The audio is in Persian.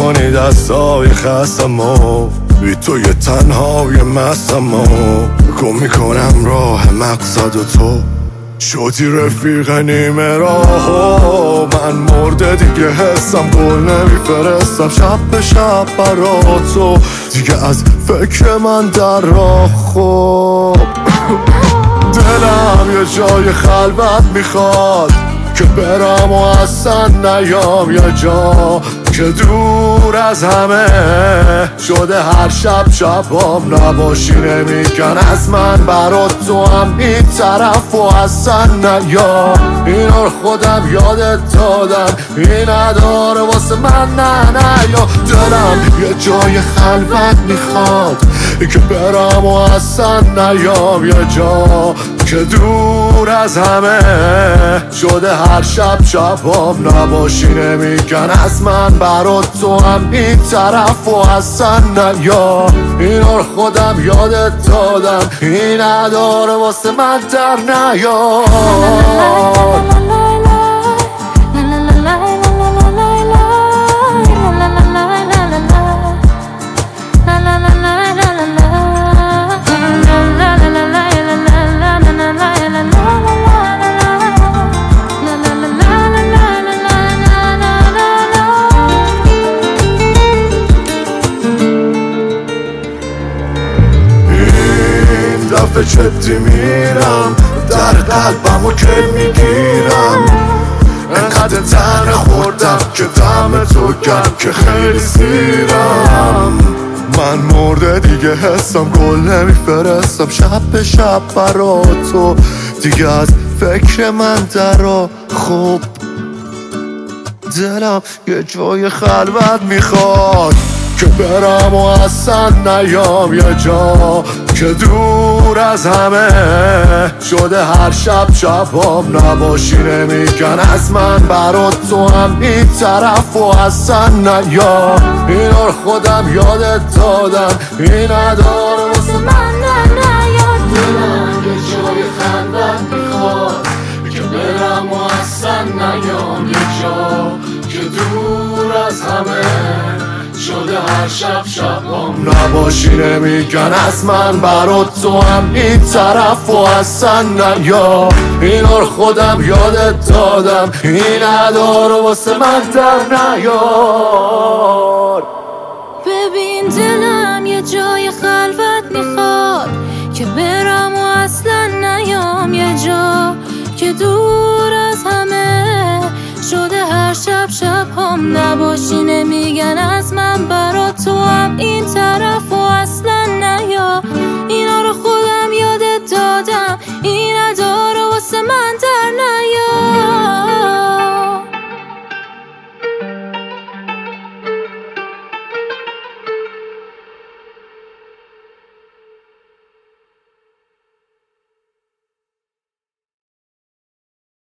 میکنی دستای خستم و بی تو یه تنهای مستم و گم میکنم راه مقصد و تو شدی رفیق نیمه راه. من مرده دیگه حسم گل نمیفرستم شب به شب برا تو دیگه از فکر من در راه خوب. دلم یه جای خلوت میخواد که برم و اصلا نیام یه جا که دور از همه شده هر شب شبام نباشی نمیگن از من برات تو هم این طرف و اصلا نیام اینا رو خودم یادت دادم این نداره واسه من نه یا دلم یه جای خلوت میخواد که برم و اصلا نیام یه جا که دور از همه شده هر شب شبام نباشی نمیگن از من برات تو هم این طرف و اصلا نیا اینا رو خودم یادت دادم این نداره واسه من در نیاد. جدی میرم در قلبمو که میگیرم انقدر تنه خوردم که دم تو گرم که خیلی سیرم. من مرده دیگه حسم گل نمیفرستم شب به شب برا تو دیگه از فکر من درا خوب. دلم یه جای خلوت میخواد که برم و اصلا نیام یه جا که دور از همه شده هر شب شبام نباشی نمیگن از من برات تو هم این طرف و اصلا نیام اینا رو خودم یادت دادم این نداره واسه من نیاد. دلم یه جای خلوت میخواد که برم و اصلا نیام یه جا که دور از همه شده هر شب شبام نباشی نمیگن از من برات تو هم این طرف و اصلا نیا اینا رو خودم یادت دادم این نداره واسه من در نیار. ببین دلم یه جای خلوت میخواد که برم و اصلا نیام یه جا که دور از همه شده هر شب شبام نباشی نمیگن از من برا تو هم این طرف و اصلا نیا اینا رو